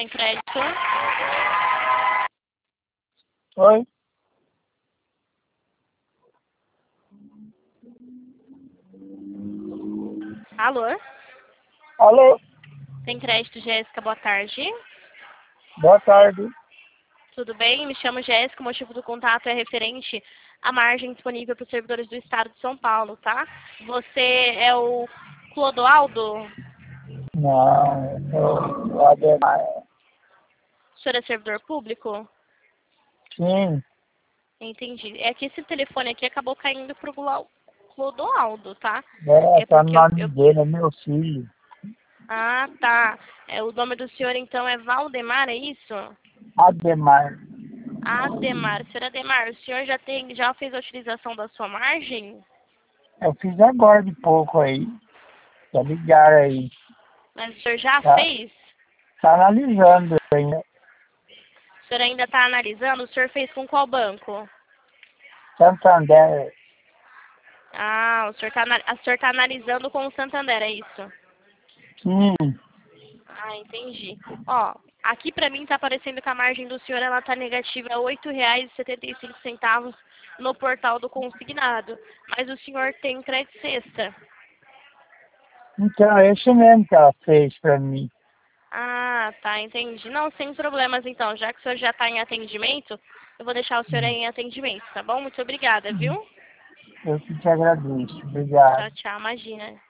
tem crédito? Oi? Alô? Alô? Tem crédito, Jéssica? Boa tarde. Boa tarde. Tudo bem? Me chamo Jéssica, o motivo do contato é referente à margem disponível para os servidores do Estado de São Paulo, tá? Você é o Clodoaldo? Não, eu sou o Ademar. O senhor é servidor público? Sim, Entendi. É que esse telefone aqui acabou caindo pro Clodoaldo, tá? É tá no porque nome dele, é meu filho. Ah, tá. O nome do senhor, então, é Valdemar, é isso? Ademar. Ademar. Senhor Ademar, o senhor já fez a utilização da sua margem? Eu fiz agora de pouco aí. Já ligaram aí. Mas o senhor já Tá, fez? tá analisando ainda. O senhor ainda está analisando? O senhor fez com qual banco? Santander. Ah, o senhor tá analisando com o Santander, é isso? Sim. Ah, entendi. Ó, aqui pra mim tá aparecendo que a margem do senhor ela tá negativa a R$ 8,75 no portal do consignado. Mas o senhor tem crédito sexta. Então, é esse mesmo que ela fez pra mim. Ah, tá, entendi. Não, sem problemas então. Já que o senhor já está em atendimento, eu vou deixar o senhor aí em atendimento, tá bom? Muito obrigada, viu? Eu que te agradeço. Tchau, Obrigado. tchau. Imagina.